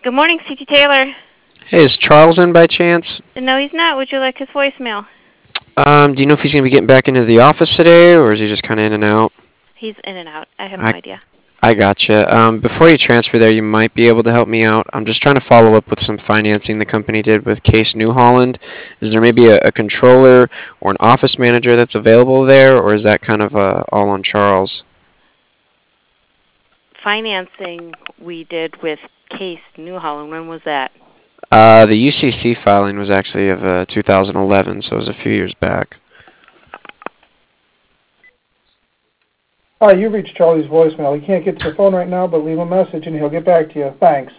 Good morning, C.T. Taylor. Hey, is Charles in by chance? No, he's not. Would you like his voicemail? Do you know if he's going to be getting back into the office today, or is he just kind of in and out? He's in and out. I have no I idea. I gotcha. Before you transfer there, you might be able to help me out. I'm just trying to follow up with some financing the company did with Case New Holland. Is there maybe a controller or an office manager that's available there, or is that kind of all on Charles? Financing we did with Case New Holland. When was that? The UCC filing was actually of 2011, so it was a few years back. Hi, you reached Charlie's voicemail. He can't get to the phone right now, but leave a message and he'll get back to you. Thanks.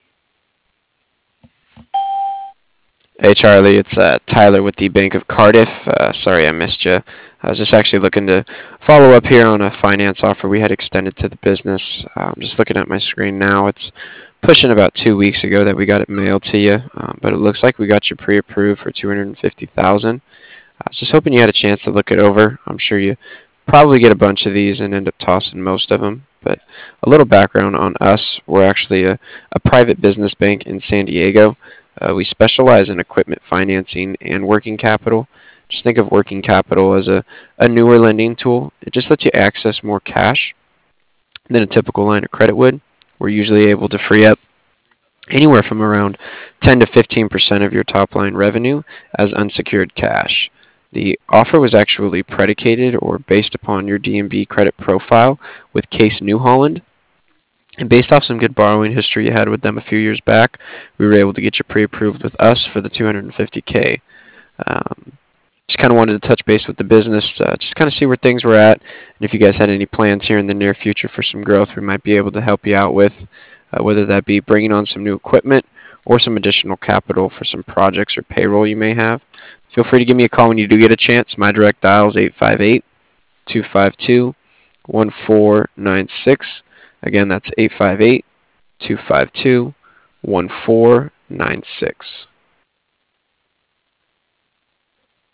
Hey Charlie, it's Tyler with the Bank of Cardiff. Sorry I missed you. I was just actually looking to follow up here on a finance offer we had extended to the business. I'm just looking at my screen now. It's pushing about 2 weeks ago that we got it mailed to you, but it looks like we got you pre-approved for 250,000. I was just hoping you had a chance to look it over. I'm sure you probably get a bunch of these and end up tossing most of them. But a little background on us: we're actually a private business bank in San Diego. We specialize in equipment financing and working capital. Just think of working capital as a newer lending tool. It just lets you access more cash than a typical line of credit would. We're usually able to free up anywhere from around 10 to 15% of your top line revenue as unsecured cash. The offer was actually predicated or based upon your DNB credit profile with Case New Holland. And based off some good borrowing history you had with them a few years back, we were able to get you pre-approved with us for the 250K. Um, just kind of wanted to touch base with the business, just kind of see where things were at, and if you guys had any plans here in the near future for some growth, we might be able to help you out with, whether that be bringing on some new equipment or some additional capital for some projects or payroll you may have. Feel free to give me a call when you do get a chance. My direct dial is 858-252-1496. Again, that's 858-252-1496.